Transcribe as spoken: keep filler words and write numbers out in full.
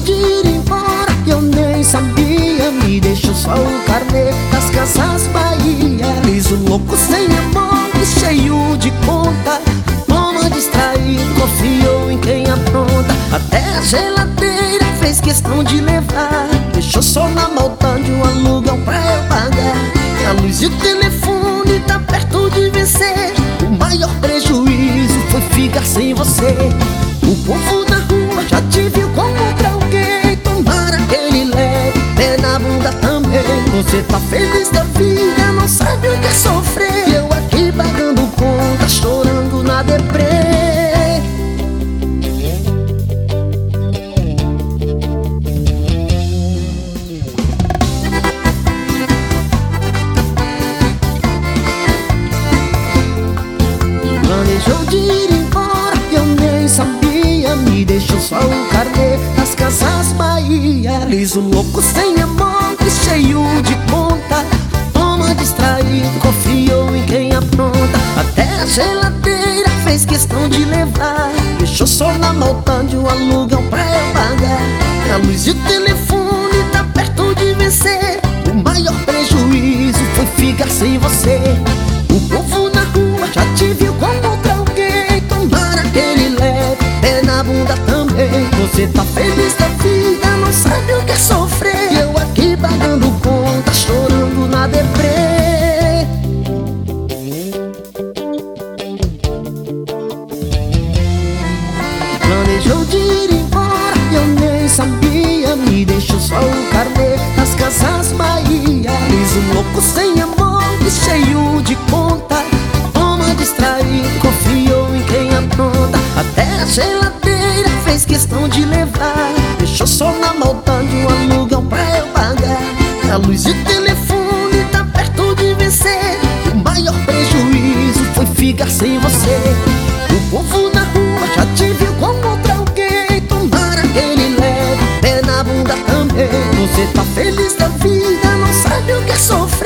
de ir embora, eu nem sabia. Me deixou só o carnê das Casas Bahia. Liso, louco, sem amor e cheio de conta. Toma distraído, confiou em quem apronta. Até a geladeira fez questão de levar. Deixou só na maldade um alugão pra eu pagar. A luz e o telefone tá perto de vencer. O maior prejuízo foi ficar sem você. O povo na rua já te viu com outra alguém. Tomara que ele leve pé na bunda também. Você tá feliz da vida, não sabe o que é sofrer. Eu aqui pagando conta, chorando na deprê. Planejou de ir embora, eu nem sabia. Me deixou só o carnê das Casas Bahia. Liso, louco, sem amor e cheio de conta. Toma distraído, confiou em quem apronta. Até a geladeira fez questão de levar. Deixou só na maldade o alugão pra eu pagar. A luz e o telefone tá perto de vencer. O maior prejuízo foi ficar sem você. O povo na rua já te viu com outra alguém. Tomara que ele leve pé na bunda também. Você tá feliz da vida, não sabe o que é sofrer. Eu aqui pagando conta, chorando na deprê. Planejou de ir embora, eu nem sabia. Me deixou só o carnê das Casas Bahia. Liso, louco, sem amor e cheio de conta. Toma distraído, confiou em quem apronta. Até a geladeira fez questão de levar. Deixou só na maldade um alugão pra eu pagar. A luz e o telefone tá perto de vencer. O maior prejuízo foi ficar sem você. O povo na rua já te viu com outra alguém. Tomara que ele leve pé na bunda também. Você tá feliz da vida, não sabe o que é sofrer.